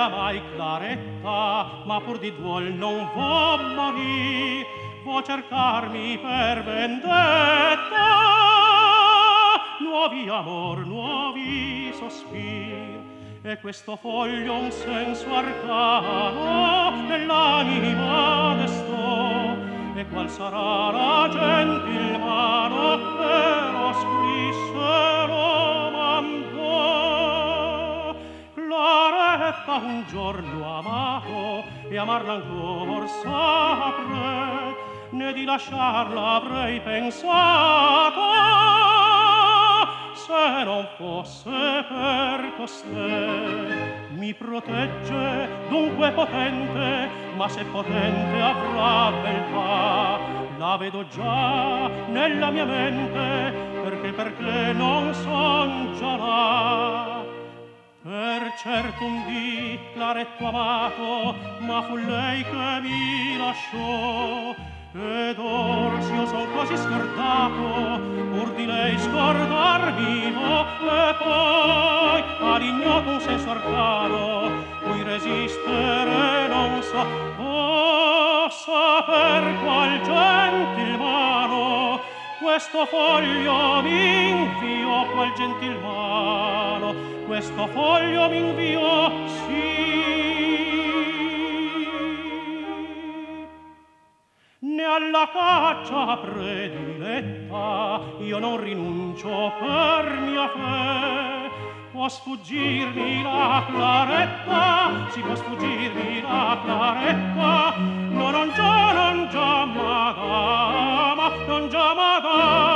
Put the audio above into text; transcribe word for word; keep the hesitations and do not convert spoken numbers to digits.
mai Claretta, ma pur di duol non vo morì, vo cercarmi per vendetta. Nuovi amor, nuovi sospir, e questo foglio un senso arcano nell'anima destò. E qual sarà la gentil mano che lo scrisse lo mandò? Claretta un giorno amato e amarla ancor saprei, né di lasciarla avrei pensato se non fosse per costei. Mi protegge dunque potente, ma se potente avrà beltà, la vedo già nella mia mente, perché perché non son già là. Per certo un dì Claretto amato, ma fu lei che mi lasciò, ed or s'io son quasi scordato, pur di lei scordar vivo, e poi all'ignoto un senso arcano, cui resistere non so. Oh, saper qual gentil mano questo foglio m'inviò, qual gentil mano questo foglio m'inviò, sì. Né alla caccia prediletta io non rinuncio per mia fe. Può sfuggirmi la Claretta, si può sfuggirmi la Claretta, no, non già, non già, madama, non già, madama.